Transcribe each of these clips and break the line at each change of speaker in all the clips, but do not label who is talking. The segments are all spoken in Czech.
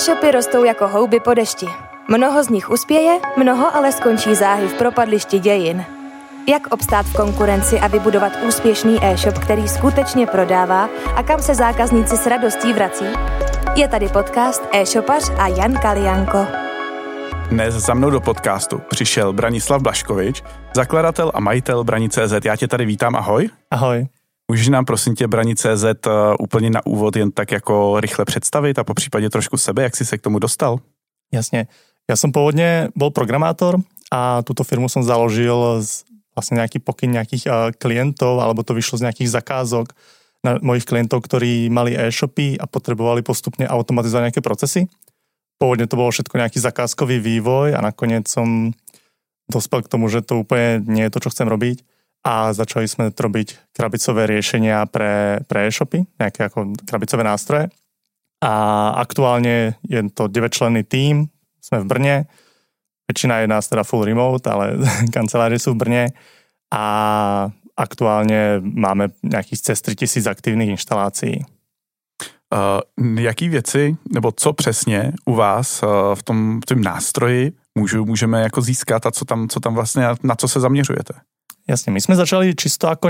E-shopy rostou jako houby po dešti. Mnoho z nich uspěje, mnoho ale skončí záhy v propadlišti dějin. Jak obstát v konkurenci a vybudovat úspěšný e-shop, který skutečně prodává a kam se zákazníci s radostí vrací? Je tady podcast E-shopař a Jan Kalijanko.
Dnes za mnou do podcastu přišel Branislav Blaškovič, zakladatel a majitel Brani.cz. Já tě tady vítám, ahoj.
Ahoj.
Můžeš nám prosím tě Brani.cz úplně na úvod jen tak jako rychle představit a popřípadě trošku sebe, jak jsi se k tomu dostal?
Jasne. Ja som pôvodne bol programátor a túto firmu som založil z vlastne nejaký pokyn nejakých klientov, alebo to vyšlo z nejakých zakázok na mojich klientov, ktorí mali e-shopy a potrebovali postupne automatizovať nejaké procesy. Pôvodne to bolo všetko nejaký zakázkový vývoj a nakoniec som dospel k tomu, že to úplne nie je to, čo chcem robiť. A začali sme robiť krabicové riešenia pre e-shopy, nejaké ako krabicové nástroje. A aktuálne je to 9-členný tím, sme v Brne, väčšina je nás teda full remote, ale kancelárie sú v Brne a aktuálne máme nejakých cez 3000 aktívnych inštalácií.
Jaký věci, nebo co přesně u vás v tom nástroji můžeme jako získat a co tam vlastně, na co se zaměřujete?
Jasne, my sme začali čisto ako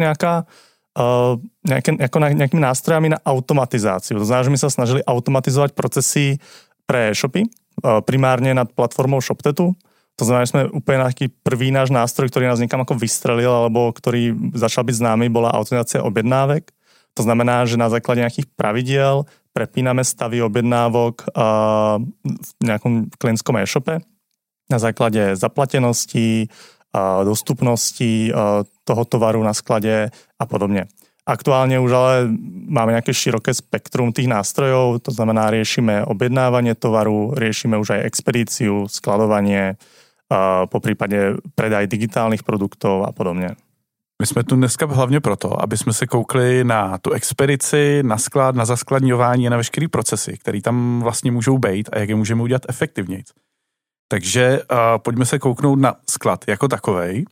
nejakými nástrojami na automatizáciu. To znamená, že my sa snažili automatizovať procesy pre e-shopy, primárne nad platformou ShopTetu. To znamená, že sme úplne taký prvý náš nástroj, ktorý nás niekam ako vystrelil, alebo ktorý začal byť známy, bola automatizácia objednávek. To znamená, že na základe nejakých pravidiel prepíname stavy objednávok v nejakom klientskom e-shope na základe zaplatenosti, dostupnosti toho tovaru na sklade a podobne. Aktuálne už ale máme nejaké široké spektrum tých nástrojov, to znamená riešime objednávanie tovaru, riešime už aj expedíciu, skladovanie, poprípade predaj digitálnych produktov a podobne.
My jsme tu dneska hlavně proto, aby jsme se koukli na tu expedici, na sklad, na zaskladňování a na veškerý procesy, které tam vlastně můžou být a jak je můžeme udělat efektivněji. Takže pojďme se kouknout na sklad jako takovej.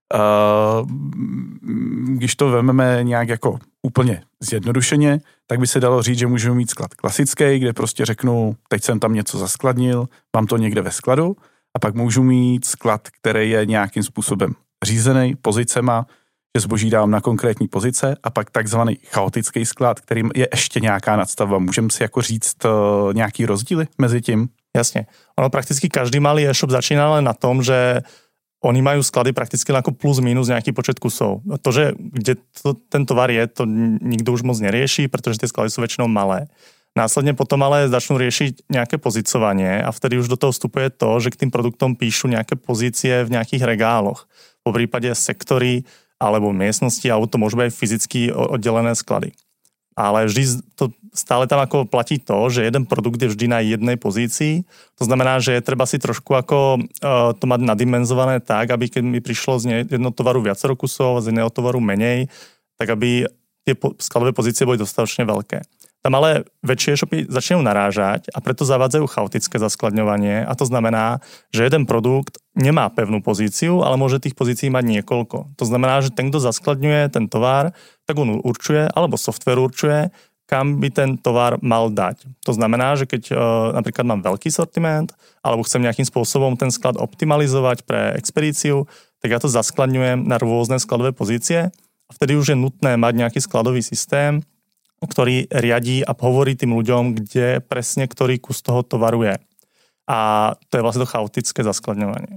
Když to vezmeme nějak jako úplně zjednodušeně, tak by se dalo říct, že můžeme mít sklad klasický, kde prostě řeknu, teď jsem tam něco zaskladnil, mám to někde ve skladu a pak můžu mít sklad, který je nějakým způsobem řízený pozicema, že zboží dám na konkrétní pozice a pak takzvaný chaotický sklad, kterým je ještě nějaká nadstavba. Můžeme si jako říct nějaký rozdíly mezi tím?
Jasne. Ono prakticky každý malý e-shop začína len na tom, že oni majú sklady prakticky ako plus minus nejaký počet kusov. To, že kde ten tovar je, to nikto už moc nerieši, pretože tie sklady sú väčšinou malé. Následne potom ale začnú riešiť nejaké pozícovanie a vtedy už do toho vstupuje to, že k tým produktom píšu nejaké pozície v nejakých regáloch. Po prípade sektory alebo miestnosti, alebo to môžu byť aj fyzicky oddelené sklady. Ale vždy to stále tam ako platí to, že jeden produkt je vždy na jednej pozícii. To znamená, že je treba si trošku ako to mať nadimenzované tak, aby keď mi prišlo z jednoho tovaru viacero kusov a z jedného tovaru menej, tak aby tie skladové pozície boli dostatočne veľké. Tam ale väčšie e-shopy začínajú narážať a preto zavádzajú chaotické zaskladňovanie a to znamená, že jeden produkt nemá pevnú pozíciu, ale môže tých pozícií mať niekoľko. To znamená, že ten, kto zaskladňuje ten tovar, tak on určuje, alebo software určuje, kam by ten tovar mal dať. To znamená, že keď napríklad mám veľký sortiment, alebo chcem nejakým spôsobom ten sklad optimalizovať pre expedíciu, tak ja to zaskladňujem na rôzne skladové pozície a vtedy už je nutné mať nejaký skladový systém, ktorý riadí a hovorí tým ľuďom, kde presne ktorý kus toho tovaru je. A to je vlastně to chaotické zaskladňování.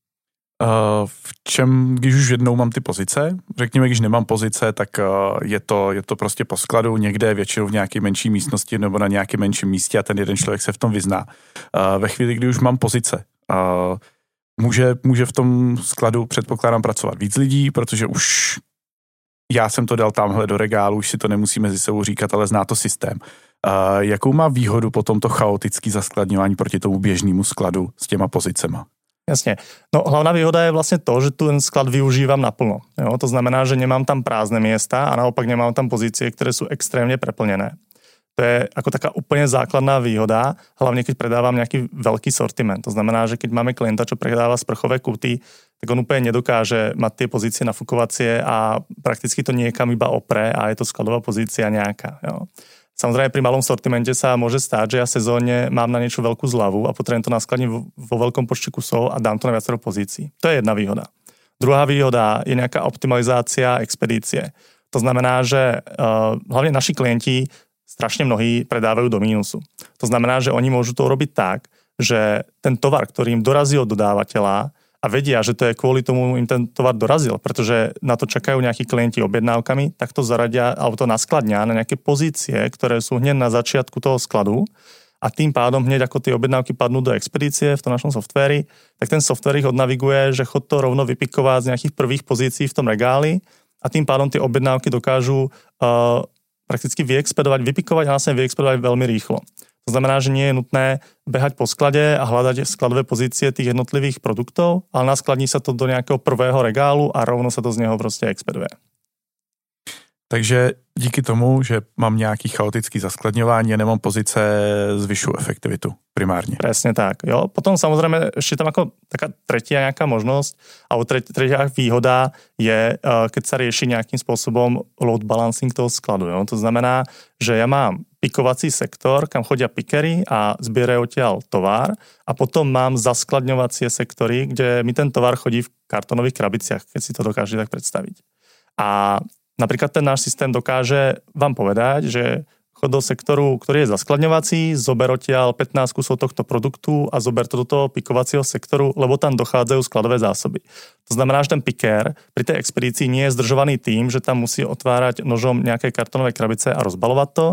Když už jednou mám ty pozice, řekněme, když nemám pozice, tak je to prostě po skladu někde, většinou v nějaké menší místnosti nebo na nějakém menším místě a ten jeden člověk se v tom vyzná. Ve chvíli, kdy už mám pozice, může v tom skladu, předpokládám, pracovat víc lidí, protože už já jsem to dal tamhle do regálu, už si to nemusí mezi sebou říkat, ale zná to systém. Jakou má výhodu potom to chaotické zaskladňování proti tomu běžnému skladu s těma pozicema?
Jasne. No hlavná výhoda je vlastne to, že tu ten sklad využívam naplno. Jo? To znamená, že nemám tam prázdne miesta a naopak nemám tam pozície, ktoré sú extrémne preplnené. To je ako taká úplne základná výhoda, hlavne keď predávam nejaký veľký sortiment. To znamená, že keď máme klienta, čo predáva sprchové kuty, tak on úplne nedokáže mať tie pozície nafukovacie a prakticky to niekam iba opre a je to skladová pozícia nejaká. Jo. Samozrejme pri malom sortimente sa môže stať, že ja sezónne mám na niečo veľkú zľavu a potrebujem to naskladniť vo veľkom počte kusov a dám to na viacero pozícií. To je jedna výhoda. Druhá výhoda je nejaká optimalizácia expedície. To znamená, že hlavne naši klienti strašne mnohí predávajú do mínusu. To znamená, že oni môžu to urobiť tak, že ten tovar, ktorý im dorazí od dodávateľa a vedia, že to je kvôli tomu im ten tovar dorazil, pretože na to čakajú nejakí klienti objednávkami, tak to zaradia alebo to naskladňa na nejaké pozície, ktoré sú hneď na začiatku toho skladu a tým pádom hneď ako tie objednávky padnú do expedície v tom našom softvéri, tak ten softvér ich odnaviguje, že chod to rovno vypikovať z nejakých prvých pozícií v tom regáli a tým pádom tie objednávky dokážu prakticky vypikovať a vlastne vyexpedovať veľmi rýchlo. To znamená, že nie je nutné behať po sklade a hľadať skladové pozície tých jednotlivých produktov, ale naskladní sa to do nejakého prvého regálu a rovno sa to z neho proste expeduje.
Takže díky tomu, že mám nějaký chaotický zaskladňování a nemám pozice, zvyšuju efektivitu primárně.
Presne tak. Jo? Potom samozrejme ešte tam ako taká tretia nejaká možnosť, alebo tretia výhoda je, keď sa rieši nejakým spôsobom load balancing toho skladu. Jo? To znamená, že ja mám pikovací sektor, kam chodia pikery a zbierajú odtiaľ tovar a potom mám zaskladňovacie sektory, kde mi ten tovar chodí v kartonových krabiciach, keď si to dokáže tak predstaviť. A napríklad ten náš systém dokáže vám povedať, že chod do sektoru, ktorý je zaskladňovací, zober odtiaľ 15 kusov tohto produktu a zober to do toho pikovacieho sektoru, lebo tam dochádzajú skladové zásoby. To znamená, že ten pikér pri tej expedícii nie je zdržovaný tým, že tam musí otvárať nožom nejaké kartonové krabice a rozbalovať to,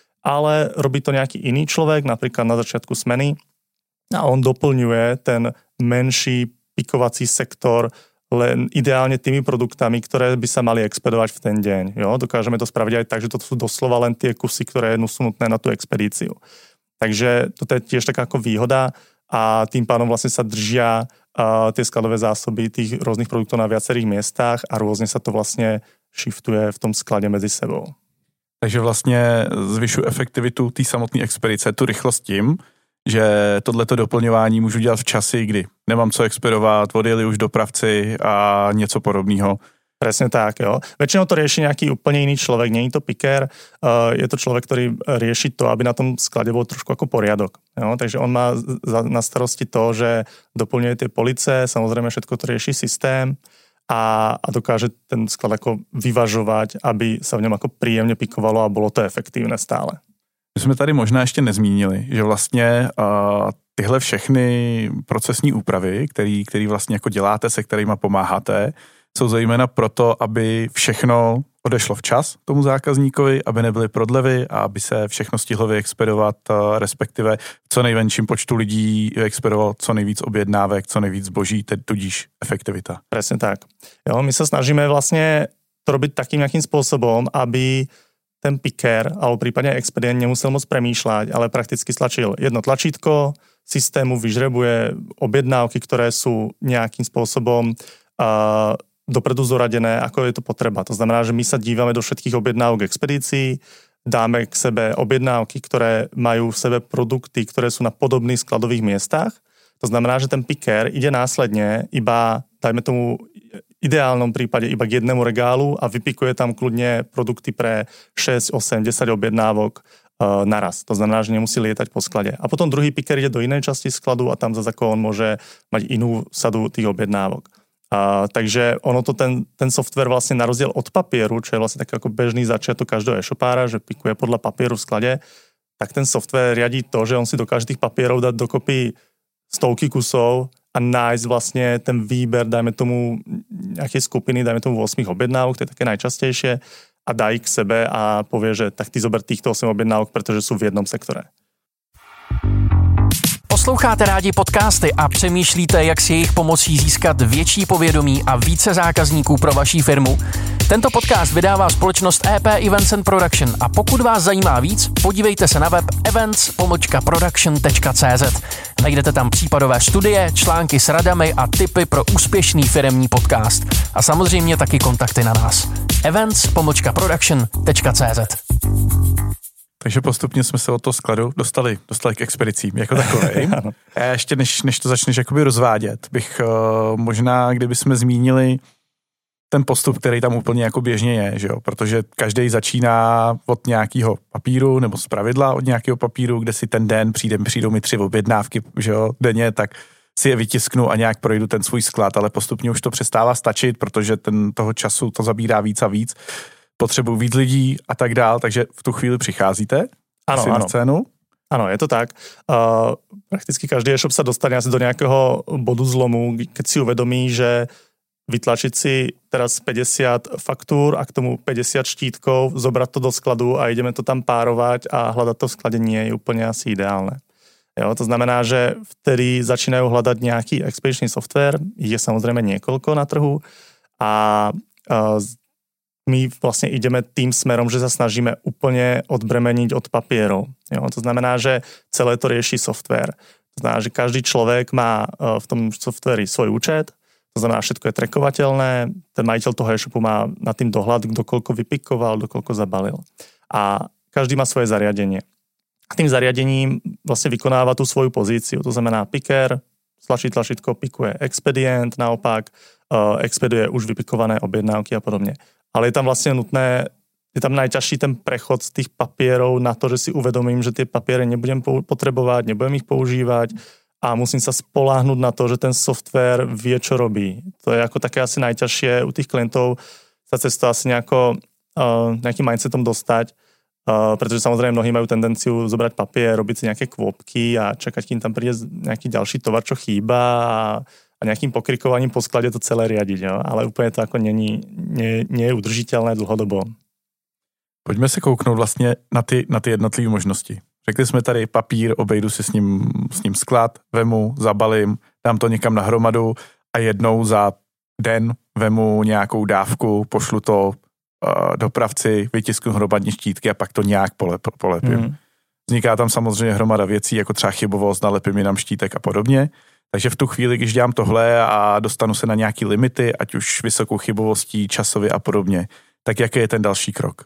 ale robí to nejaký iný človek, napríklad na začiatku smeny a on doplňuje ten menší pikovací sektor len ideálne tými produktami, ktoré by sa mali expedovať v ten deň. Jo? Dokážeme to spraviť aj tak, že to sú doslova len tie kusy, ktoré sú nutné na tú expedíciu. Takže toto je tiež taká ako výhoda a tým pádom vlastne sa držia tie skladové zásoby tých rôznych produktov na viacerých miestach a rôzne sa to vlastne shiftuje v tom sklade medzi sebou.
Takže vlastně zvyšuji efektivitu té samotné expedice, tu rychlost tím, že tohleto doplňování můžu dělat v časy, kdy nemám co expedovat, odjeli už dopravci a něco podobného.
Presne tak, jo. Väčšinou to rieši nejaký úplne iný človek, nie je to pikér, je to človek, ktorý rieši to, aby na tom sklade bol trošku ako poriadok. Jo. Takže on má na starosti to, že doplňuje tie police, samozrejme všetko to rieši systém a dokáže ten sklad ako vyvažovať, aby sa v ňom ako príjemne pikovalo a bolo to efektívne stále.
My jsme tady možná ještě nezmínili, že vlastně tyhle všechny procesní úpravy, který vlastně jako děláte, se kterýma pomáháte, jsou zejména proto, aby všechno odešlo včas tomu zákazníkovi, aby nebyly prodlevy a aby se všechno stihlo vyexpedovat, respektive v co nejmenším počtu lidí vyexpedoval co nejvíc objednávek, co nejvíc zboží, tudíž efektivita.
Presne tak. Jo, my sa snažíme vlastne to robiť takým nejakým spôsobom, aby ten pikér alebo prípadne expedient nemusel moc premýšľať, ale prakticky stlačil jedno tlačítko, systému vyžrebuje objednávky, ktoré sú nejakým spôsobom dopredu zoradené, ako je to potreba. To znamená, že my sa dívame do všetkých objednávok expedícií, dáme k sebe objednávky, ktoré majú v sebe produkty, ktoré sú na podobných skladových miestach. To znamená, že ten pikér ide následne iba, dajme tomu ideálnom prípade iba k jednému regálu a vypikuje tam kľudne produkty pre 6, 8, 10 objednávok naraz. To znamená, že nemusí lietať po sklade. A potom druhý piker ide do inej časti skladu a tam zase ako on môže mať inú sadu tých objednávok. Takže ono to ten software vlastne na rozdiel od papieru, čo je vlastne taký ako bežný začiatok každého e-shopára, že pikuje podľa papieru v sklade, tak ten software riadí to, že on si dokáže tých papierov dať dokopy stovky kusov a nájsť vlastne ten výber, dajme tomu nejakej skupiny, dajme tomu 8 objednávok, to je také najčastejšie, a dá ich k sebe a povie, že tak ty zober týchto 8 objednávok, pretože sú v jednom sektore.
Posloucháte rádi podcasty a přemýšlíte, jak si jejich pomocí získat větší povědomí a více zákazníků pro vaši firmu? Tento podcast vydává společnost EP Events and Production a pokud vás zajímá víc, podívejte se na web events-production.cz. Najdete tam případové studie, články s radami a tipy pro úspěšný firemní podcast. A samozřejmě taky kontakty na nás. events-production.cz.
Takže postupně jsme se od toho skladu dostali k expedicím jako takovej. A ještě než to začneš jakoby rozvádět, bych možná, kdyby jsme zmínili ten postup, který tam úplně jako běžně je, že jo? Protože každý začíná od nějakého papíru nebo z pravidla od nějakého papíru, kde si ten den přijdou mi 3 objednávky, že jo, denně, tak si je vytisknu a nějak projdu ten svůj sklad, ale postupně už to přestává stačit, protože toho času to zabírá víc a víc. Potřebuji víc lidí a tak dál, takže v tu chvíli přicházíte na scénu.
Áno, je to tak. Prakticky každý e-shop sa dostane asi do nejakého bodu zlomu, keď si uvedomí, že vytlačiť si teraz 50 faktúr a k tomu 50 štítkov, zobrať to do skladu a ideme to tam párovať a hľadať to v sklade nie je úplne asi ideálne. Jo, to znamená, že vtedy začínajú hľadať nejaký expedičný software, je samozrejme niekoľko na trhu a my vlastne ideme tým smerom, že sa snažíme úplne odbremeniť od papierov. Jo, to znamená, že celé to rieši software. To znamená, že každý človek má v tom softveri svoj účet, to znamená, všetko je trackovateľné, ten majiteľ toho e-shopu má nad tým dohľad, kto koľko vypikoval, kto koľko zabalil. A každý má svoje zariadenie. A tým zariadením vlastne vykonáva tú svoju pozíciu. To znamená picker, stlačí tlačítko, pikuje expedient, naopak expeduje už vypikované objednávky a podobne. Ale je tam vlastne nutné, je tam najťažší ten prechod z tých papierov na to, že si uvedomím, že tie papiere nebudem potrebovať, nebudem ich používať a musím sa spoľahnúť na to, že ten software vie, čo robí. To je ako také asi najťažšie u tých klientov sa cez to asi nejakým mindsetom dostať, pretože samozrejme mnohí majú tendenciu zobrať papier, robiť si nejaké kvopky a čakať, kým tam príde nejaký ďalší tovar, čo chýba a nejakým pokrikovaním po sklade to celé riadiť. Jo? Ale úplne to ako nie je udržiteľné dlhodobo.
Pojďme se kouknout vlastně na ty jednotlivé možnosti. Řekli jsme tady papír, obejdu si s ním sklad, vemu, zabalím, dám to někam na hromadu a jednou za den vemu nějakou dávku, pošlu to dopravci, vytisknu hromadní štítky a pak to nějak polepím. Vzniká tam samozřejmě hromada věcí, jako třeba chybovost, nalepím jinam štítek a podobně. Takže v tu chvíli, když dělám tohle a dostanu se na nějaký limity, ať už vysokou chybovostí, časově a podobně, tak jaký je ten další krok?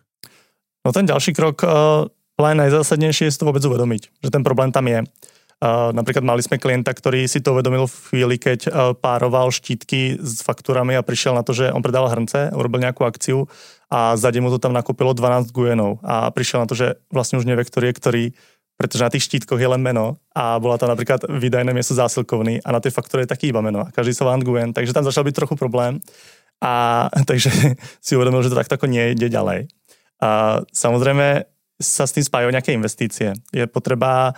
No ten ďalší krok, len najzásadnejšie je si to vôbec uvedomiť, že ten problém tam je. Napríklad mali sme klienta, ktorý si to uvedomil v chvíli, keď pároval štítky s faktúrami a prišiel na to, že on predával hrnce, urobil nejakú akciu a za deň mu to tam nakúpilo 12 gujenov a prišiel na to, že vlastne už nevie, ktorý je ktorý, pretože na tých štítkoch je len meno a bola tam napríklad výdajné miesto zásilkovný a na tej faktúre je taký iba meno a každý sa volá gujen, takže tam začal byť trochu problém a takže si uvedomil, že to takto nie ide ďalej. A samozrejme sa s tým spájajú nejaké investície. Je potreba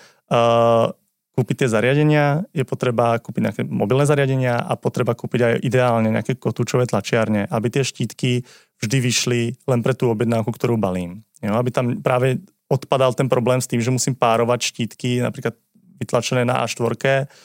kúpiť tie zariadenia, je potreba kúpiť nejaké mobilné zariadenia a potreba kúpiť aj ideálne nejaké kotúčové tlačiarne, aby tie štítky vždy vyšli len pre tú objednávku, ktorú balím. Jo, aby tam práve odpadal ten problém s tým, že musím párovať štítky napríklad vytlačené na A4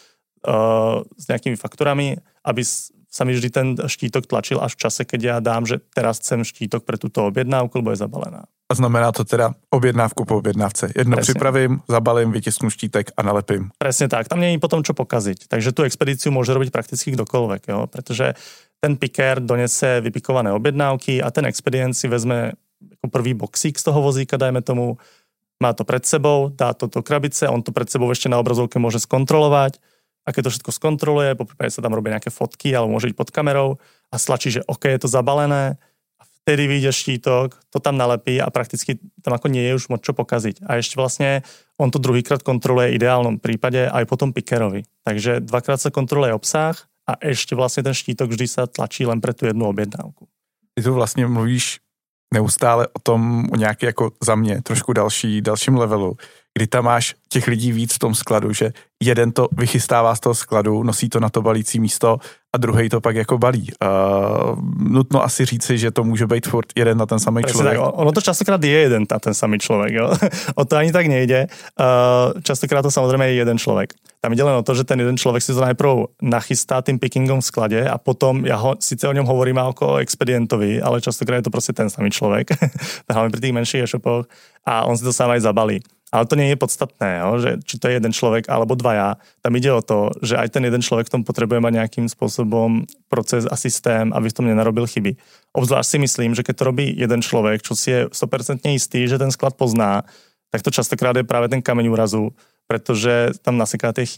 s nejakými fakturami, aby sa mi vždy ten štítok tlačil až v čase, keď ja dám, že teraz chcem štítok pre túto objednávku, lebo je zabalená.
A znamená to teda objednávku po objednávce. Jedno připravím, zabalím, vytisknu štítek a nalepím. Presne
tak, tam nie je potom čo pokaziť. Takže tú expedíciu môže robiť prakticky kdokoľvek, jo? Pretože ten picker donese vypikované objednávky a ten expedient si vezme ako prvý boxík z toho vozíka, dajme tomu, má to pred sebou, dá to do krabice, on to pred sebou ešte na obrazovke môže skontrolovať a keď to všetko skontroluje, poprípade sa tam robia nejaké fotky alebo môže byť pod kamerou a stlačí, že OK, je to zabalené, vtedy vyjde štítok, to tam nalepí a prakticky tam ako nie je už moc čo pokaziť. A ešte vlastne on to druhýkrát kontroluje v ideálnom prípade aj potom pickerovi. Takže dvakrát sa kontroluje obsah a ešte vlastne ten štítok vždy sa tlačí len pre tú jednu objednávku.
Ty tu vlastne mluvíš neustále o nějaké jako za mě trošku dalším levelu, kdy tam máš těch lidí víc v tom skladu, že jeden to vychystává z toho skladu, nosí to na to balící místo a druhej to pak jako balí. Nutno asi říci, že to může být furt jeden na ten samý člověk.
Tak, ono to častokrát je jeden na ten samý člověk. Jo? O to ani tak nejde. Častokrát to samozrejme je jeden človek. Tam ide len o to, že ten jeden človek si to najprv nachystá tým pickingom v sklade a potom ja síce o ňom hovorím ako o expedientovi, ale častokrát je to proste ten samý človek. Hlavne pri tých menších e-shopoch a on si to sám aj zabalí. Ale to nie je podstatné, jo? Že či to je jeden človek alebo dvaja. Tam ide o to, že aj ten jeden človek v tom potrebuje mať nejakým spôsobom proces a systém, aby v tom nenarobil chyby. Obzvlášť si myslím, že keď to robí jeden človek, čo si je 100% istý, že ten sklad pozná, tak to častokrát je práve ten kameň úrazu, pretože tam naseká tie chyby.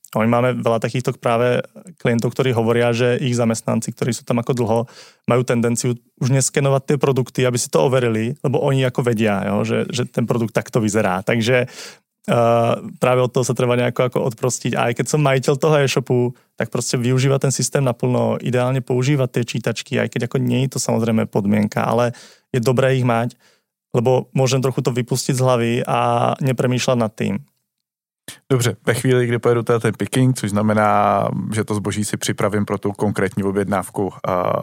A my máme veľa takýchto práve klientov, ktorí hovoria, že ich zamestnanci, ktorí sú tam ako dlho, majú tendenciu už neskenovať tie produkty, aby si to overili, lebo oni ako vedia, jo, že ten produkt takto vyzerá. Takže práve od toho sa treba nejako ako odprostiť. A aj keď som majiteľ toho e-shopu, tak proste využíva ten systém naplno, ideálne používať tie čítačky, aj keď ako nie je to samozrejme podmienka, ale je dobré ich mať, lebo môžem trochu to vypustiť z hlavy a nepremýšľať nad tým.
Dobře, ve chvíli, kdy pojedu ten picking, což znamená, že to zboží si připravím pro tu konkrétní objednávku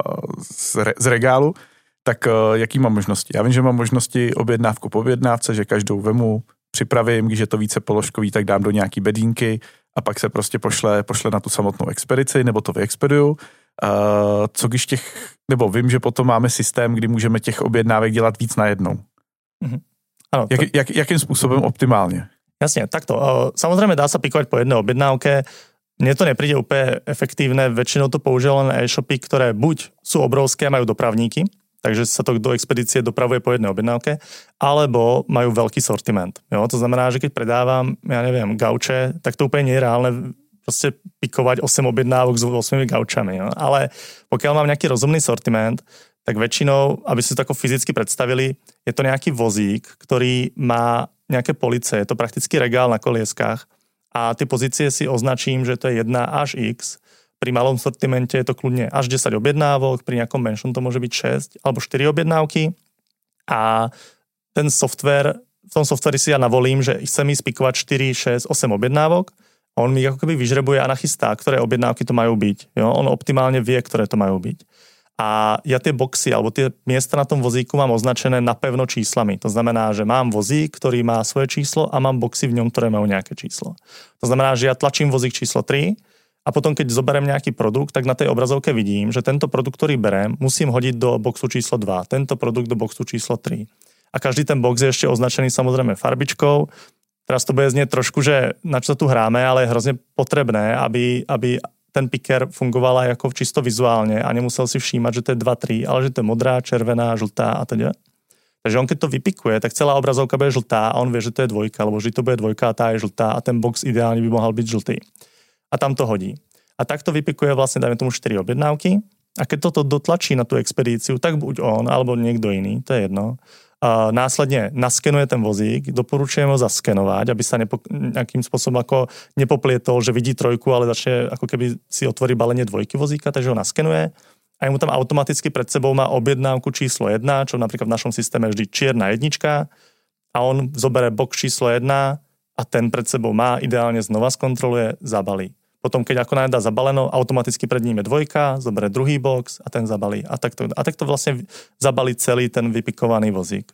z regálu, tak jaký mám možnosti? Já vím, že mám možnosti objednávku po objednávce, že každou vemu, připravím, když je to více položkový, tak dám do nějaký bedínky a pak se prostě pošle na tu samotnou expedici, nebo to vyexpeduju. Co když nebo vím, že potom máme systém, kdy můžeme těch objednávek dělat víc najednou.
Mhm. Ano,
jakým způsobem optimálně?
Jasne, takto. Samozrejme dá sa pikovať po jednej objednávke. Mne to nepríde úplne efektívne. Väčšinou to používajú len e-shopy, ktoré buď sú obrovské a majú dopravníky, takže sa to do expedície dopravuje po jednej objednávke, alebo majú veľký sortiment. Jo? To znamená, že keď predávam, ja neviem, gauče, tak to úplne nie je reálne proste pikovať 8 objednávok s 8 gaučami. Jo? Ale pokiaľ mám nejaký rozumný sortiment, tak väčšinou, aby si to tako fyzicky predstavili, je to nejaký vozík, ktorý má nejaké police, je to prakticky regál na kolieskách a tie pozície si označím, že to je 1 až x. Pri malom sortimente je to kľudne až 10 objednávok, pri nejakom menšom to môže byť 6 alebo 4 objednávky a ten software, v tom softveri si ja navolím, že chcem ísť pikovať 4, 6, 8 objednávok. On mi ako keby vyžrebuje a nachystá, ktoré objednávky to majú byť. Jo? On optimálne vie, ktoré to majú byť. A ja tie boxy alebo tie miesta na tom vozíku mám označené napevno číslami. To znamená, že mám vozík, ktorý má svoje číslo a mám boxy v ňom, ktoré majú nejaké číslo. To znamená, že ja tlačím vozík číslo 3 a potom, keď zoberiem nejaký produkt, tak na tej obrazovke vidím, že tento produkt, ktorý berem, musím hodiť do boxu číslo 2, tento produkt do boxu číslo 3. A každý ten box je ešte označený samozrejme farbičkou. Teraz to bude znieť trošku, že na čo tu hráme, ale je hrozne potrebné, aby ten picker fungoval aj ako čisto vizuálne a nemusel si všímať, že to je 2-3, ale že to je modrá, červená, žltá a teda. Takže on keď to vypikuje, tak celá obrazovka bude žltá a on vie, že to je 2, alebo že to bude 2 a tá je žltá a ten box ideálne by mohol byť žltý. A tam to hodí. A takto vypikuje vlastne, dajme tomu 4 objednávky a keď toto dotlačí na tú expedíciu, tak buď on, alebo niekto iný, to je jedno. A následne naskenuje ten vozík, doporučujem ho zaskenovať, aby sa nejakým spôsobom ako nepoplietol, že vidí 3, ale začne ako keby si otvorí balenie 2 vozíka, takže ho naskenuje a mu tam automaticky pred sebou má objednávku číslo 1, čo napríklad v našom systéme je vždy čierna 1 a on zoberie box číslo 1 a ten pred sebou má, ideálne znova skontroluje, zabalí. Potom, keď ako dá zabaleno, automaticky pred ním je 2, zoberie druhý box a ten zabalí. A takto vlastne zabalí celý ten vypikovaný vozík.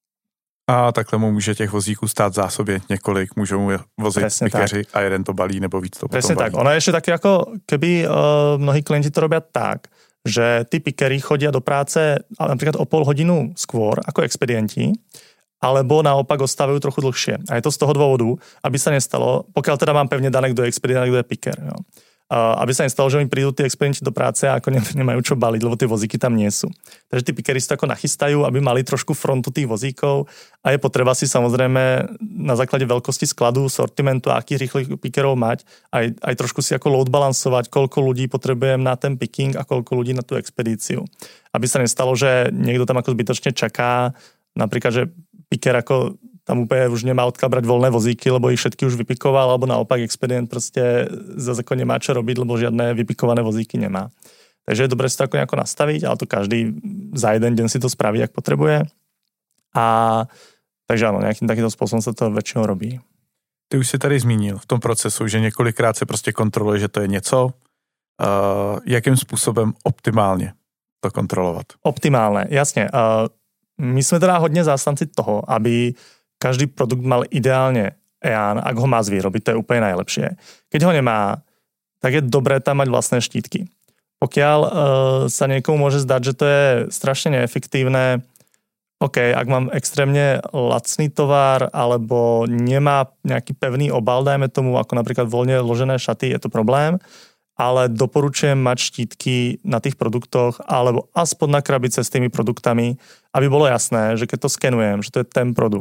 A takhle mu může těch vozíků stát v zásobě několik, můžou mu vozit pikeři a jeden to balí nebo víc to potom
Presne
balí.
Tak. Ono je ešte také ako, keby mnohí klienti to robia tak, že tí pikery chodia do práce napríklad o pol hodinu skôr ako expedienti, alebo naopak ostávajú trochu dlhšie. A je to z toho dôvodu, aby sa nestalo, pokiaľ teda mám pevne dané, kto je expedient a kto je piker. Jo. Aby sa nestalo, že mi prídu tí expedienti do práce a ako nemajú čo baliť, lebo tie vozíky tam nie sú. Takže tí pikery si to ako nachystajú, aby mali trošku frontu tých vozíkov a je potreba si samozrejme na základe veľkosti skladu, sortimentu a akých rýchlych pikerov mať, aj trošku si ako load balancovať, koľko ľudí potrebujem na ten picking a koľko ľudí na tú expedíciu. Aby sa nestalo, že niekto tam ako zbytočne čaká, napríklad, že piker ako tam úplne už nemá odkiaľ brať voľné vozíky, lebo ich všetky už vypikoval, alebo naopak expedient proste zase ako nemá čo robiť, lebo žiadne vypikované vozíky nemá. Takže je dobré si to ako nejako nastaviť, ale to každý za jeden deň si to spraví, ak potrebuje. A takže áno, nejakým takýmto spôsobom sa to väčšinou robí.
Ty už si tady zmínil v tom procesu, že několikrát se prostě kontroluje, že to je něco. Jakým způsobem optimálně to kontrolovat? Optimálne,
jasne. My sme teda hodne zástanci toho, aby každý produkt mal ideálne EAN, ak ho má z výroby, to je úplne najlepšie. Keď ho nemá, tak je dobré tam mať vlastné štítky. Pokiaľ sa niekomu môže zdať, že to je strašne neefektívne, OK, ak mám extrémne lacný tovar alebo nemá nejaký pevný obal, dajme tomu, ako napríklad voľne ložené šaty, je to problém, ale doporučujem mať štítky na tých produktoch alebo aspoň na krabice s tými produktami, aby bolo jasné, že keď to skenujem, že to je ten produkt.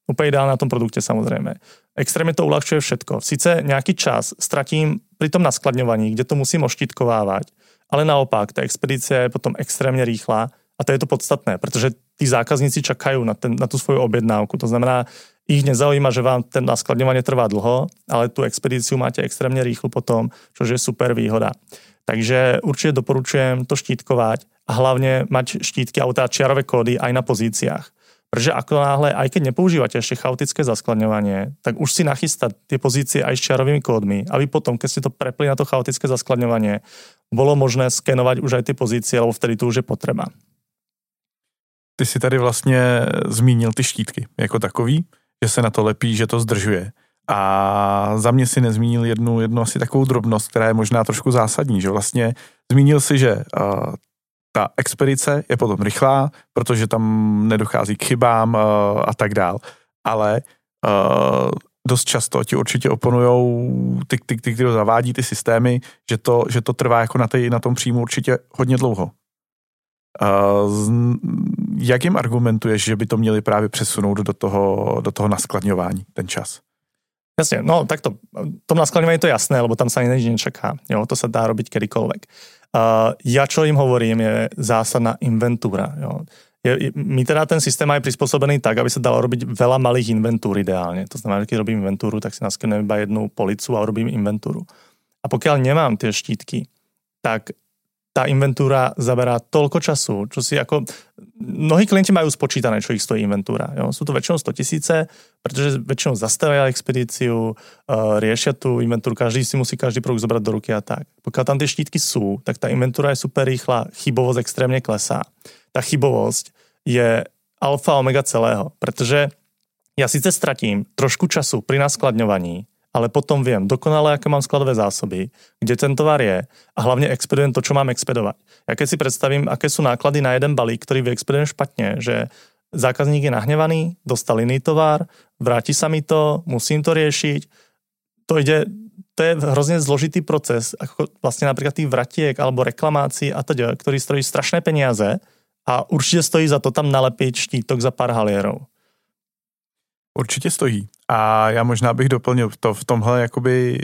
Úplne ideálne na tom produkte samozrejme. Extrémne to uľahčuje všetko. Sice nejaký čas stratím pri tom naskladňovaní, kde to musím oštítkovávať, ale naopak, tá expedícia je potom extrémne rýchla a to je to podstatné, pretože tí zákazníci čakajú na tú svoju objednávku. To znamená, ich nezaujíma, že vám ten naskladňovanie trvá dlho, ale tú expedíciu máte extrémne rýchlu potom, čo je super výhoda. Takže určite doporučujem to štítkovať a hlavne mať štítky alebo teda čiarové kódy aj na pozíciách. Pretože ako náhle, aj keď nepoužívate ešte chaotické zaskladňovanie, tak už si nachystať tie pozície aj s čiarovými kódmi, aby potom, keď ste to prepli na to chaotické zaskladňovanie, bolo možné skenovať už aj tie pozície, lebo vtedy to už je potreba.
Ty si tady vlastně zmínil ty štítky jako takový, že se na to lepí, že to zdržuje. A za mě si nezmínil jednu asi takovou drobnost, která je možná trošku zásadní, že vlastně zmínil si, že ta expedice je potom rychlá, protože tam nedochází k chybám a tak dál. Ale dost často ti určitě oponujou ty, kdo zavádí ty systémy, že to trvá jako na tom příjmu určitě hodně dlouho. Jak jim argumentuješ, že by to měli právě přesunout do toho naskladňování, ten čas?
Jasne, no takto, tom naskladňovaní to je jasné, lebo tam sa ani nič nečaká. Jo, to sa dá robiť kedykoľvek. Ja čo im hovorím je zásadná inventúra. Jo. My teda ten systém je prispôsobený tak, aby sa dalo robiť veľa malých inventúr ideálne. To znamená, že keď robím inventúru, tak si naskenujem iba jednu policu a robím inventúru. A pokiaľ nemám tie štítky, tak tá inventúra zaberá toľko času, čo si ako... Mnohí klienti majú spočítané, čo ich stojí inventúra. Jo? Sú to väčšinou 100 000, pretože väčšinou zastavia expedíciu, riešia tú inventúru, každý si musí každý produkt zobrať do ruky a tak. Pokiaľ tam tie štítky sú, tak tá inventúra je super rýchla, chybovosť extrémne klesá. Tá chybovosť je alfa omega celého, pretože ja síce stratím trošku času pri naskladňovaní, ale potom viem dokonale, aké mám skladové zásoby, kde ten tovar je a hlavne expedujem to, čo mám expedovať. Ja keď si predstavím, aké sú náklady na jeden balík, ktorý vyexpedujem špatne, že zákazník je nahnevaný, dostal iný tovar, vráti sa mi to, musím to riešiť, to je hrozne zložitý proces, ako vlastne napríklad tých vratiek alebo reklamácií a teda, ktorý stojí strašné peniaze a určite stojí za to tam nalepiť štítok za pár halierov.
Určitě stojí. A já možná bych doplnil to v tomhle, jakoby,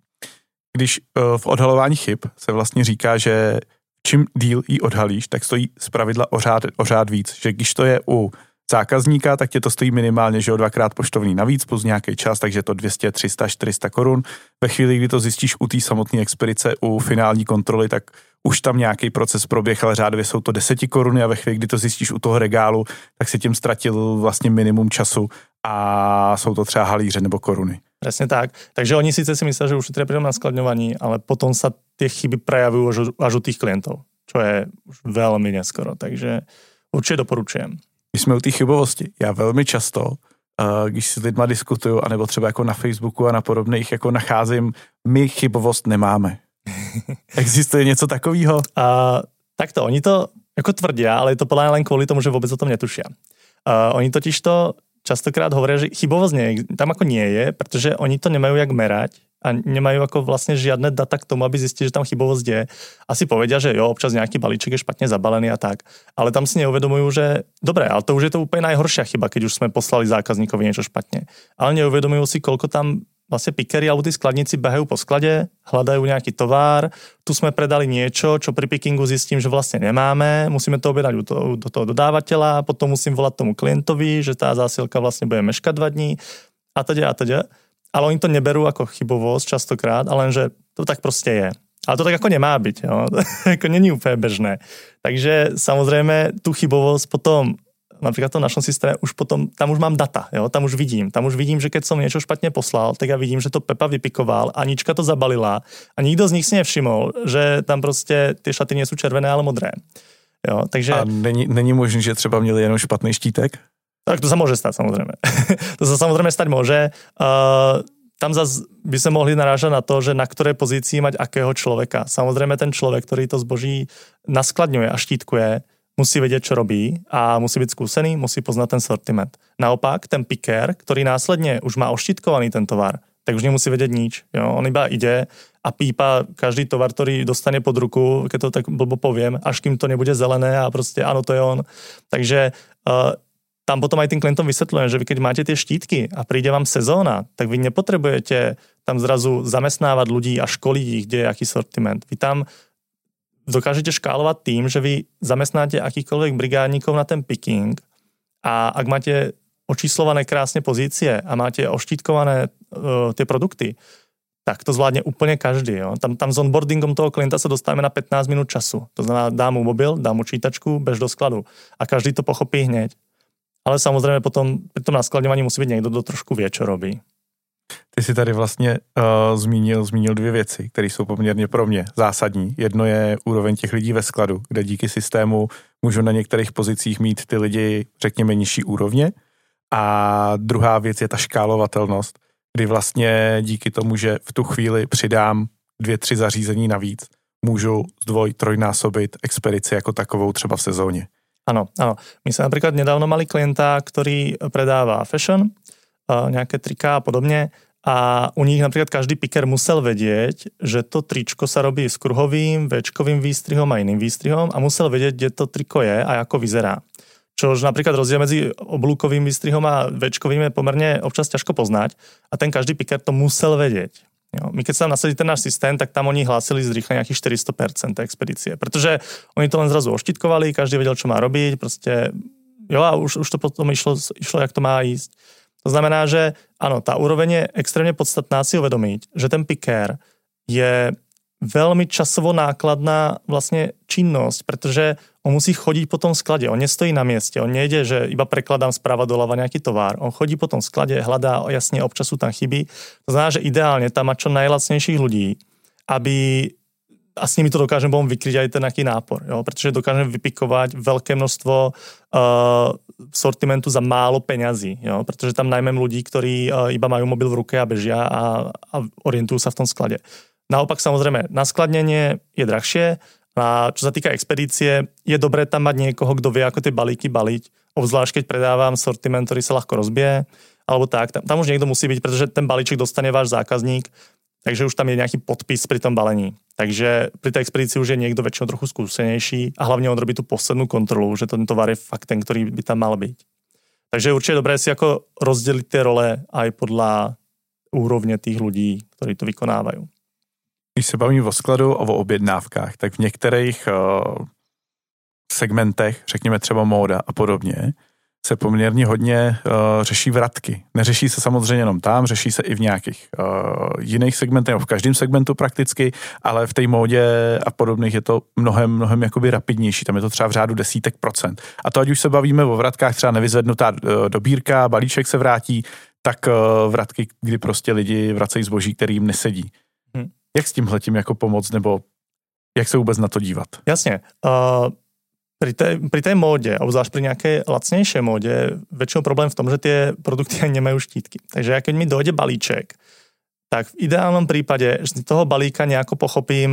když v odhalování chyb se vlastně říká, že čím díl ji odhalíš, tak stojí zpravidla o řád víc. Že když to je u zákazníka, tak tě to stojí minimálně, že o 2x poštovný navíc plus nějaký čas, takže to 200, 300, 400 korun. Ve chvíli, kdy to zjistíš u té samotné expedice, u finální kontroly, tak už tam nějaký proces proběh, ale řádově jsou to 10 koruny a ve chvíli, kdy to zjistíš u toho regálu, tak si tím ztratil vlastně minimum času a jsou to třeba halíře nebo koruny.
Presne tak. Takže oni síce si myslia, že ušetria pri tom naskladňovaní, ale potom sa tie chyby prejavujú až u tých klientov, čo je už veľmi neskoro. Takže určite doporučujem.
My jsme u té chybovosti. Já velmi často, když si s lidma diskutuju, anebo třeba jako na Facebooku a na podobných, jako nacházím, my chybovost nemáme. Existuje něco takového?
Takto, oni to jako tvrdia, ale je to podľa mňa len kvôli tomu, že vôbec o tom netušia. Oni totiž to častokrát hovoria, že chybovosť tam ako nie je, pretože oni to nemajú jak merať a nemajú ako vlastne žiadne data k tomu, aby zistili, že tam chybovosť je. Asi povedia, že jo, občas nejaký balíček je špatne zabalený a tak, ale tam si neuvedomujú, že dobre, ale to už je to úplne najhoršia chyba, keď už sme poslali zákazníkovi niečo špatne. Ale neuvedomujú si, koľko tam vlastne pikery alebo tí skladníci behajú po sklade, hľadajú nejaký tovar, tu sme predali niečo, čo pri pickingu zistím, že vlastne nemáme, musíme to objednať do toho dodávateľa, potom musím volať tomu klientovi, že tá zásielka vlastne bude meškať 2 dní a teda. Ale oni to neberú ako chybovosť častokrát, ale že to tak proste je. Ale to tak ako nemá byť, jo? Ako není úplne bežné. Takže samozrejme tú chybovosť potom napríklad v tom našom systéme už potom, tam už mám data, jo? Tam už vidím, že keď som niečo špatne poslal, tak ja vidím, že to Pepa vypikoval, Anička to zabalila a nikto z nich si nevšimol, že tam proste tie šaty nie sú červené, ale modré. Jo? Takže...
A není možné, že třeba měli jenom špatný štítek?
Tak to sa môže stať, samozrejme. To sa samozrejme stať môže. Tam zase by sme mohli narážať na to, že na ktorej pozícii mať akého človeka. Samozrejme ten človek, ktorý to zboží naskladňuje a štítkuje, musí vedieť, čo robí a musí byť skúsený, musí poznať ten sortiment. Naopak, ten piker, ktorý následne už má oštítkovaný ten tovar, tak už nemusí vedieť nič. Jo? On iba ide a pípa každý tovar, ktorý dostane pod ruku, keď to tak blbo poviem, až kým to nebude zelené a proste áno, to je on. Takže tam potom aj tým klientom vysvetľujem, že vy keď máte tie štítky a príde vám sezóna, tak vy nepotrebujete tam zrazu zamestnávať ľudí a školiť ich, kde je aký sortiment. Vy tam dokážete škálovať tým, že vy zamestnáte akýkoľvek brigádníkov na ten picking a ak máte očíslované krásne pozície a máte oštítkované tie produkty, tak to zvládne úplne každý. Jo. Tam s onboardingom toho klienta sa dostávame na 15 minút času. To znamená, dám mu mobil, dám mu čítačku, bež do skladu. A každý to pochopí hneď. Ale samozrejme potom pri tom naskladňovaní musí byť niekto, kto trošku vie, čo robí.
Ty si tady vlastně zmínil dvě věci, které jsou poměrně pro mě zásadní. Jedno je úroveň těch lidí ve skladu, kde díky systému můžu na některých pozicích mít ty lidi, řekněme, nižší úrovně. A druhá věc je ta škálovatelnost, kdy vlastně díky tomu, že v tu chvíli přidám 2-3 zařízení navíc, můžu trojnásobit expedici jako takovou třeba v sezóně.
Áno. My sme napríklad nedávno mali klienta, ktorý predáva fashion, nejaké triká a podobne a u nich napríklad každý picker musel vedieť, že to tričko sa robí s kruhovým, véčkovým výstrihom a iným výstrihom a musel vedieť, kde to triko je a ako vyzerá. Čož napríklad rozdiel medzi oblúkovým výstrihom a véčkovým je pomerne občas ťažko poznať a ten každý picker to musel vedieť. Jo, my keď sa tam nasadí ten náš systém, tak tam oni hlásili zrýchlenie nejakých 400% expedície, pretože oni to len zrazu oštítkovali, každý vedel, čo má robiť, proste, jo, a už to potom išlo, jak to má ísť. To znamená, že áno, tá úroveň je extrémne podstatná si uvedomiť, že ten picker je veľmi časovo nákladná vlastne činnosť, pretože on musí chodiť po tom sklade, on nestojí na mieste, on nejde, že iba prekladám správa doľava nejaký tovar, on chodí po tom sklade, hľadá, jasne, občas sú tam chyby. To znamená, že ideálne tam má čo najlacnejších ľudí, aby a s nimi to dokážeme potom vykryť aj ten nejaký nápor, jo? Pretože dokážeme vypikovať veľké množstvo sortimentu za málo peňazí, jo? Pretože tam najmem ľudí, ktorí iba majú mobil v ruke a bežia a orientujú sa v tom sklade. Naopak samozrejme, naskladnenie je drahšie a čo sa týka expedície, je dobré tam mať niekoho, kto vie, ako tie balíky baliť, obzvlášť keď predávam sortiment, ktorý sa ľahko rozbije, alebo tak, tam už niekto musí byť, pretože ten balíček dostane váš zákazník, takže už tam je nejaký podpis pri tom balení. Takže pri tej expedícii už je niekto väčšinou trochu skúsenejší a hlavne on robí tú poslednú kontrolu, že ten tovar je fakt ten, ktorý by tam mal byť. Takže určite je dobré si ako rozdeliť tie role aj podľa úrovne tých ľudí, ktorí to vykonávajú.
Když se bavím o skladu a o objednávkách, tak v některých segmentech, řekněme třeba móda a podobně, se poměrně hodně řeší vratky. Neřeší se samozřejmě jenom tam, řeší se i v nějakých jiných segmentech, v každém segmentu prakticky, ale v té módě a podobných je to mnohem jakoby rapidnější. Tam je to třeba v řádu desítek procent. A to ať už se bavíme o vratkách, třeba nevyzvednutá dobírka, balíček se vrátí, tak vratky, kdy prostě lidi vracejí zboží, který jim nesedí. Jak s tímhletím jako pomoct, nebo jak se vůbec na to dívat?
Jasne. Pri tej móde, obzvlášť pri nejakej lacnejšej móde, je väčšinou problém v tom, že tie produkty ani nemajú štítky. Takže keď mi dojde balíček, tak v ideálnom prípade z toho balíka nejako pochopím,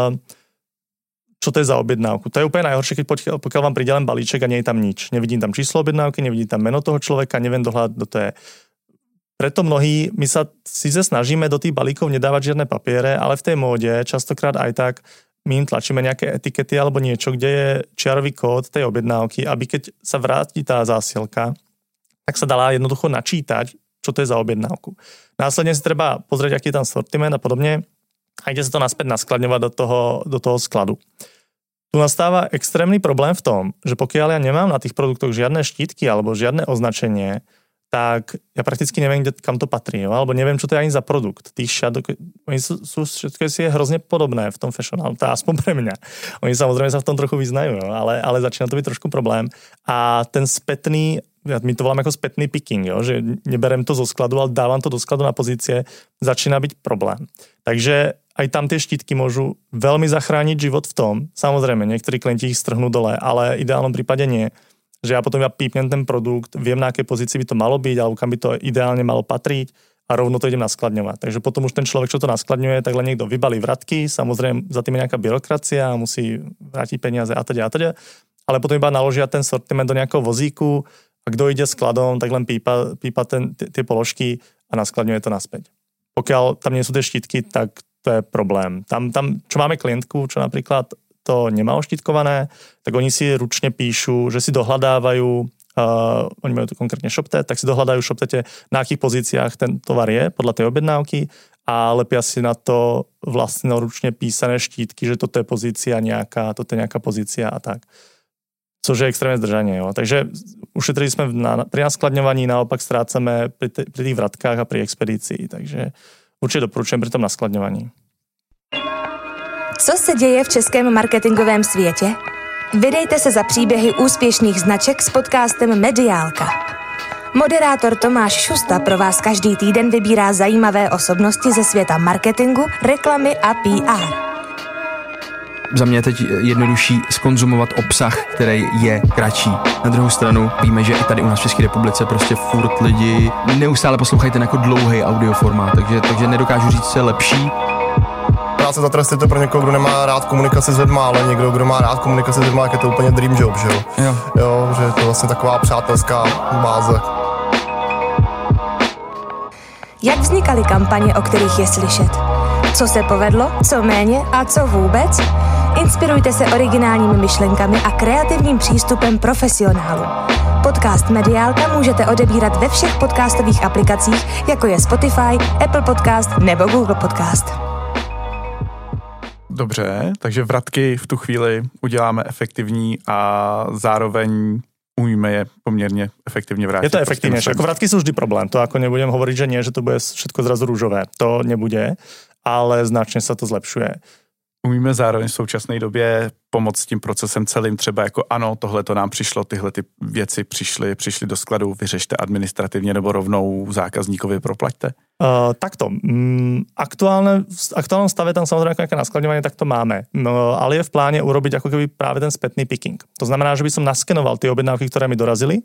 čo to je za objednávku. To je úplne najhoršie, pokiaľ vám príde len balíček a nie je tam nič. Nevidím tam číslo objednávky, nevidím tam meno toho človeka, neviem dohľadať, kto to je. Preto mnohí, my sa síce snažíme do tých balíkov nedávať žiadne papiere, ale v tej móde častokrát aj tak my im tlačíme nejaké etikety alebo niečo, kde je čiarový kód tej objednávky, aby keď sa vráti tá zásielka, tak sa dala jednoducho načítať, čo to je za objednávku. Následne si treba pozrieť, aký je tam sortiment a podobne a ide sa to naspäť naskladňovať do toho skladu. Tu nastáva extrémny problém v tom, že pokiaľ ja nemám na tých produktoch žiadne štítky alebo žiadne označenie, tak ja prakticky neviem, kam to patrí, jo? Alebo neviem, čo to je ani za produkt. Tých šatok, oni sú všetko si je hrozne podobné v tom fashion, ale to je aspoň pre mňa. Oni samozrejme sa v tom trochu vyznajú, jo? Ale začína to byť trošku problém. A ten spätný, my to voláme ako spätný picking, jo? Že neberem to zo skladu, ale dávam to do skladu na pozície, začína byť problém. Takže aj tam tie štítky môžu veľmi zachrániť život v tom. Samozrejme, niektorí klienti ich strhnú dole, ale v ideálnom prípade nie. Že ja potom pípnem ten produkt, viem, na akej pozícii by to malo byť, alebo kam by to ideálne malo patriť a rovno to idem naskladňovať. Takže potom už ten človek, čo to naskladňuje, tak len niekto vybalí vratky, samozrejme za tým je nejaká byrokracia, musí vrátiť peniaze a teda. Ale potom iba naložia ten sortiment do nejakého vozíku a kto ide skladom, tak len pípa tie položky a naskladňuje to naspäť. Pokiaľ tam nie sú tie štítky, tak to je problém. Tam čo máme klientku, čo napríklad to nemá oštítkované, tak oni si ručne píšu, že si dohľadávajú oni majú tu konkrétne ShopTet, tak si dohľadajú v ShopTete, na akých pozíciách ten tovar je podľa tej objednávky a lepia si na to vlastnoručne písané štítky, že toto je pozícia nejaká, toto je nejaká pozícia a tak. Což je extrémne zdržanie. Jo. Takže ušetrili sme pri naskladňovaní, naopak strácame pri tých vratkách a pri expedícii. Takže určite doporučujem pri tom naskladňovaní.
Co se děje v českém marketingovém světě? Vydejte se za příběhy úspěšných značek s podcastem Mediálka. Moderátor Tomáš Šusta pro vás každý týden vybírá zajímavé osobnosti ze světa marketingu, reklamy a PR.
Za mě je teď jednodušší zkonzumovat obsah, který je kratší. Na druhou stranu víme, že i tady u nás v České republice prostě furt lidi neustále poslouchají ten jako dlouhý audioformát, takže nedokážu říct, co je lepší.
Práce za trest je to pro někoho, kdo nemá rád komunikaci s lidma, ale někdo, kdo má rád komunikaci s lidma, jak je to úplně dream job, že jo? Jo, že je to vlastně taková přátelská báze.
Jak vznikaly kampaně, o kterých je slyšet? Co se povedlo, co méně a co vůbec? Inspirujte se originálními myšlenkami a kreativním přístupem profesionálů. Podcast Mediálka můžete odebírat ve všech podcastových aplikacích, jako je Spotify, Apple Podcast nebo Google Podcast.
Dobře, takže vratky v tu chvíli uděláme efektivní a zároveň umíme je poměrně efektivně vrátit.
Je to efektívnejšie. Ako vratky sú vždy problém. To ako nebudem hovoriť, že nie, že to bude všetko zrazu rúžové. To nebude, ale značne sa to zlepšuje.
Umíme zároveň v současné době pomoct s tím procesem celým, třeba jako ano, tohle to nám přišlo, tyhle ty věci přišly do skladu, vyřešte administrativně nebo rovnou zákazníkovi proplaťte?
Takto. V aktuálnom stave tam samozrejme nejaké naskladňovanie, tak to máme. Ale je v pláne urobiť ako keby práve ten spätný picking. To znamená, že by som naskenoval tie objednávky, ktoré mi dorazili,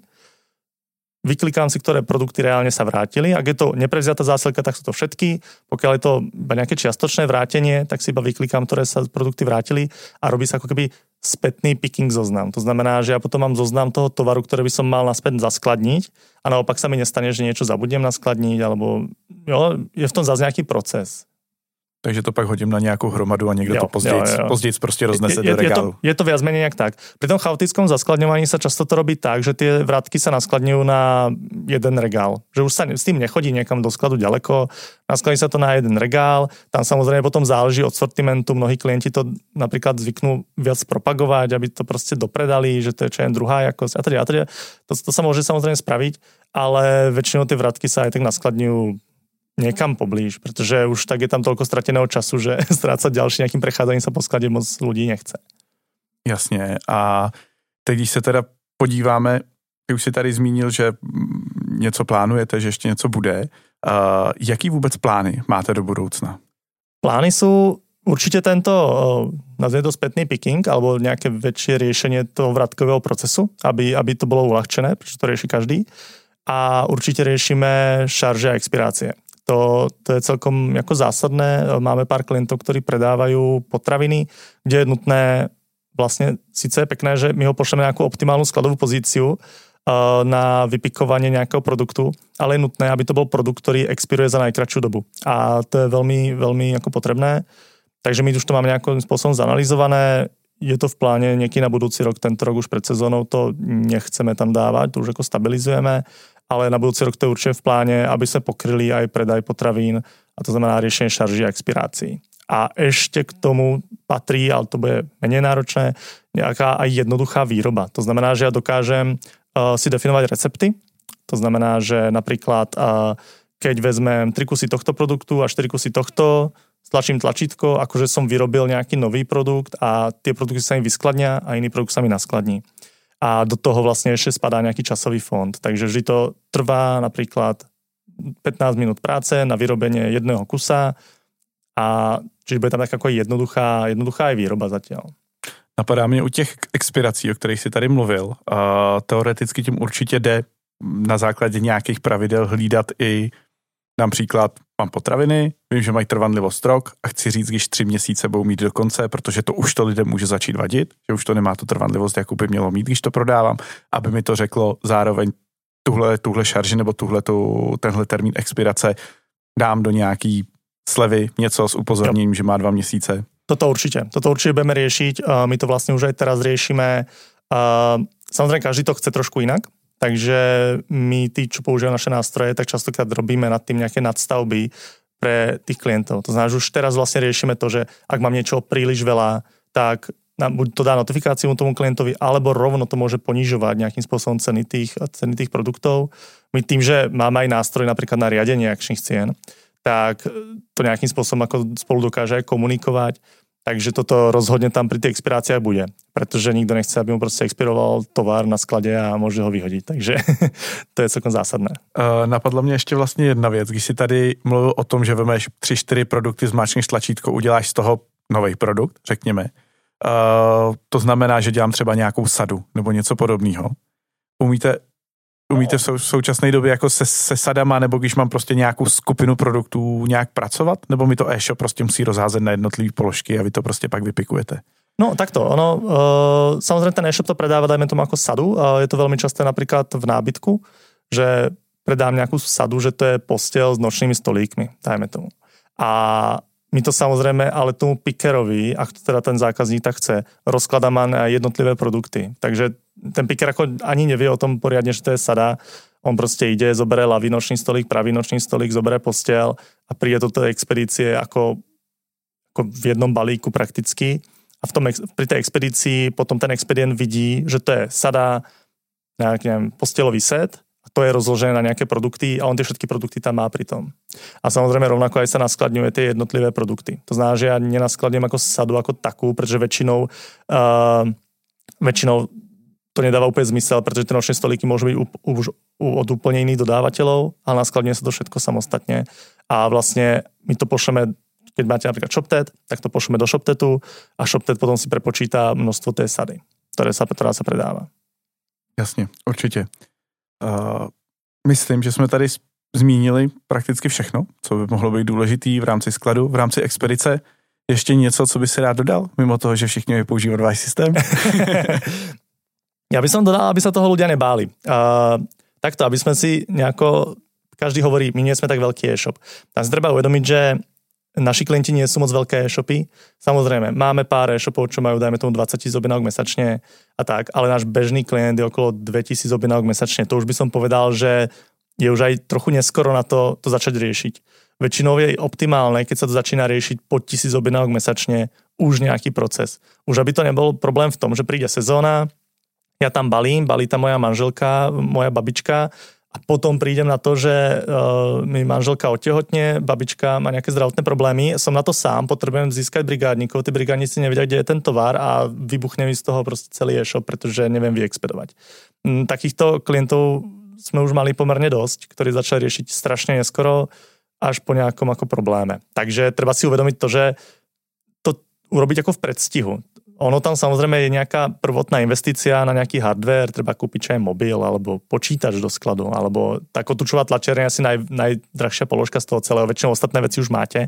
vyklikám si, ktoré produkty reálne sa vrátili. Ak je to neprevziatá zásielka, tak sú to všetky. Pokiaľ je to iba nejaké čiastočné vrátenie, tak si iba vyklikám, ktoré sa produkty vrátili a robí sa ako keby spätný picking zoznam. To znamená, že ja potom mám zoznam toho tovaru, ktorý by som mal naspäť zaskladniť a naopak sa mi nestane, že niečo zabudnem naskladniť, alebo jo, je v tom zase nejaký proces.
Takže to pak hodím na nějakou hromadu a někdo to později prostě roznese do regálu.
Je to viac menej nejak tak. Pri tom chaotickom zaskladňovaní sa často to robí tak, že tie vrátky sa naskladňujú na jeden regál. Že už sa s tým nechodí niekam do skladu ďaleko, naskladí sa to na jeden regál, tam samozrejme potom záleží od sortimentu, mnohí klienti to napríklad zvyknú viac propagovať, aby to proste dopredali, že to je čo je druhá jakosť a teda. To sa môže samozrejme spraviť, ale väčšinou tie vrátky sa aj tak naskladňujú niekam poblíž, pretože už tak je tam toľko strateného času, že strácať ďalší nejakým prechádzaním sa po sklade moc ľudí nechce.
Jasně. A teď, když se teda podíváme, ty už si tady zmínil, že něco plánujete, že ještě něco bude. Jaký vůbec plány máte do budoucna?
Plány sú určite tento, nazvime to spätný picking, alebo nejaké väčšie riešenie toho vratkového procesu, aby to bolo uľahčené, pretože to rieši každý. A určite riešime šarže a expirácie. To je celkom jako zásadné. Máme pár klientov, ktorí predávajú potraviny, kde je nutné, vlastne síce je pekné, že my ho pošleme nejakú optimálnu skladovú pozíciu na vypikovanie nejakého produktu, ale je nutné, aby to bol produkt, ktorý expiruje za najkratšiu dobu. A to je veľmi, veľmi jako potrebné. Takže my už to máme nejakým spôsobom zanalizované. Je to v pláne nieký na budúci rok, tento rok už pred sezónou to nechceme tam dávať, to už ako stabilizujeme, ale na budúci rok to je určite v pláne, aby sa pokryli aj predaj potravín, a to znamená riešenie šarží a expirácií. A ešte k tomu patrí, ale to bude menej náročné, nejaká aj jednoduchá výroba. To znamená, že ja dokážem si definovať recepty. To znamená, že napríklad keď vezmem 3 kusy tohto produktu a 4 kusy tohto, stlačím tlačítko, akože som vyrobil nejaký nový produkt a tie produkty sa mi vyskladnia a iný produkt sa mi naskladní. A do toho vlastne ešte spadá nejaký časový fond. Takže vždy to trvá napríklad 15 minút práce na vyrobenie jedného kusa a čiže bude tam tak ako jednoduchá aj výroba zatiaľ.
Napadá mě u těch expirací, o kterých jsi tady mluvil, teoreticky tím určitě jde na základě nějakých pravidel hlídat i například mám potraviny, vím, že mají trvanlivost rok a chci říct, když 3 měsíce budou mít do konce, protože to už to lidem může začít vadit, že už to nemá tu trvanlivost, jakou by mělo mít, když to prodávám, aby mi to řeklo zároveň tuhle šarži nebo tenhle termín expirace dám do nějaký slevy, něco s upozorněním, že má 2 měsíce. Toto určite budeme riešiť. My to vlastne už aj teraz riešime. Samozrejme, každý to chce trošku inak.
Takže my, tí, čo používajú naše nástroje, tak častokrát robíme nad tým nejaké nadstavby pre tých klientov. To znamená, že už teraz vlastne riešime to, že ak mám niečo príliš veľa, tak buď to dá notifikáciu tomu klientovi, alebo rovno to môže ponižovať nejakým spôsobom ceny tých produktov. My tým, že máme aj nástroj napríklad na riadenie akčných cien, tak to nejakým spôsobom ako spolu dokáže aj komunikovať. Takže toto rozhodne tam pri tých expiráciách bude, pretože nikto nechce, aby mu proste expiroval tovar na sklade a môže ho vyhodiť. Takže to je celkom zásadné.
Napadla mě ještě vlastně jedna věc. Když si tady mluvil o tom, že vemeš 3-4 produkty, zmáčkneš tlačítko, uděláš z toho nový produkt, řekněme. To znamená, že dělám třeba nějakou sadu nebo něco podobného. Umíte v současné době jako se sadama, nebo když mám prostě nějakou skupinu produktů nějak pracovat, nebo mi to e-shop prostě musí rozházet na jednotlivé položky a vy to prostě pak vypikujete?
No takto, samozrejme ten e-shop to predáva, dajme tomu ako sadu, je to veľmi časté napríklad v nábytku, že predám nejakú sadu, že to je posteľ s nočnými stolíkmi, dajme tomu. A my to samozrejme, ale tomu pickerovi, ak to teda ten zákazník tak chce, rozkladáme na jednotlivé produkty. Takže ten picker ako ani nevie o tom poriadne, že to je sada. On proste ide, zobere ľavý nočný stolík, pravý nočný stolík, zobere posteľ a príde do tej expedície ako v jednom balíku prakticky. A pri tej expedícii potom ten expedient vidí, že to je sada, nejaký, neviem, posteľový set, a to je rozložené na nejaké produkty a on tie všetky produkty tam má pri tom. A samozrejme rovnako aj sa naskladňuje tie jednotlivé produkty. To znamená, že ja nenaskladňujem ako sadu ako takú, pretože väčšinou to nedáva úplne zmysel, pretože tie nočné stolíky môžu byť už od úplne iných dodávateľov, ale naskladňuje sa to všetko samostatne. A vlastne my to pošleme, keď máte napríklad ShopTet, tak to pošleme do ShopTetu a ShopTet potom si prepočíta množstvo té sady, ktorá sa predáva.
Jasně, určitě. Myslím, že jsme tady zmínili prakticky všechno, co by mohlo být důležitý v rámci skladu, v rámci expedice. Ještě něco, co by si rád dodal, mimo toho, že všichni používají váš systém?
Ja by som dodal, aby sa toho ľudia nebáli. Takto, aby sme si nejako, každý hovorí, my nie sme tak veľký e-shop. Tam si treba uvedomiť, že naši klienti nie sú moc veľké e-shopy. Samozrejme, máme pár e-shopov, čo majú, dajme tomu 20 000 objednávok mesačne a tak, ale náš bežný klient je okolo 2000 objednávok mesačne. To už by som povedal, že je už aj trochu neskoro na to začať riešiť. Väčšinou je optimálne, keď sa to začína riešiť pod 1000 objednávok mesačne, už nejaký proces. Už aby to nebol problém v tom, že príde sezóna, ja tam balí tam moja manželka, moja babička a potom prídem na to, že mi manželka otehotne, babička má nejaké zdravotné problémy, som na to sám, potrebujem získať brigádnikov, tí brigádnici nevedia, kde je ten tovar a vybuchne mi z toho proste celý e-shop, pretože neviem vyexpedovať. Takýchto klientov sme už mali pomerne dosť, ktorí začali riešiť strašne neskoro až po nejakom ako probléme. Takže treba si uvedomiť to, že to urobiť ako v predstihu. Ono tam samozrejme je nejaká prvotná investícia na nejaký hardware, treba kúpiť aj mobil alebo počítač do skladu, alebo tá kotúčová tlačiareň je asi najdrahšia položka z toho celého, väčšinou ostatné veci už máte,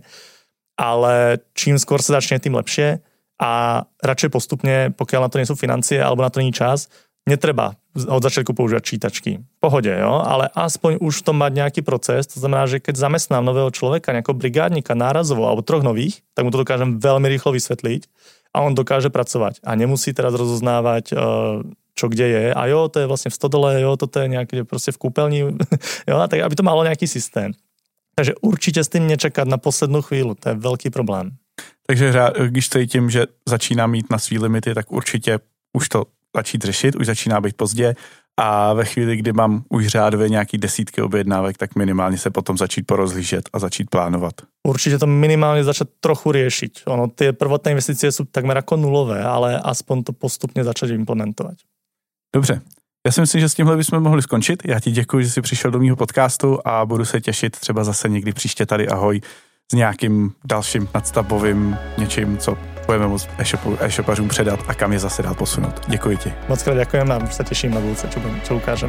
ale čím skôr sa začne, tým lepšie a radšej postupne, pokiaľ na to nie sú financie alebo na to nie čas, netreba od začiatku používať čítačky. V pohode, jo? Ale aspoň už to mať nejaký proces, to znamená, že keď zamestnám nového človeka, nejakého brigádnika nárazovo alebo 3 nových, tak mu to dokážem veľmi rýchlo vysvetliť a on dokáže pracovať a nemusí teraz rozoznávať, čo kde je. A jo, to je vlastne v stodole, jo, toto je nejaké proste v kúpeľni, jo, a tak aby to malo nejaký systém. Takže určite s tým nečakať na poslednú chvíľu, to je veľký problém.
Takže když cítím, že začíná mít na svý limity, tak určitě už to začít řešit, už začíná být pozdě a ve chvíli, kdy mám už řádově nějaký desítky objednávek, tak minimálně se potom začít porozhlížet a začít plánovat.
Určite to minimálne začať trochu riešiť. Ono, tie prvotné investície sú takmer ako nulové, ale aspoň to postupne začať implementovať.
Dobře. Já si myslím, že s tímhle bychom mohli skončit. Já ti děkuji, že jsi přišel do mýho podcastu a budu se těšit třeba zase někdy příště tady ahoj s nějakým dalším nadstavbovým něčím, co budeme moct e-shopařům předat a kam je zase dál posunout. Děkuji ti.
Moc krát ďakujem a už sa teším na budúce, čo ukážeme.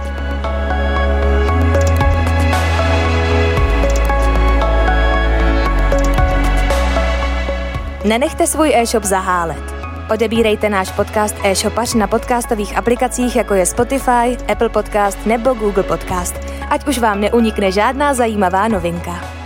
Nenechte svůj e-shop zahálet. Odebírejte náš podcast e-shopař na podcastových aplikacích, jako je Spotify, Apple Podcast nebo Google Podcast. Ať už vám neunikne žádná zajímavá novinka.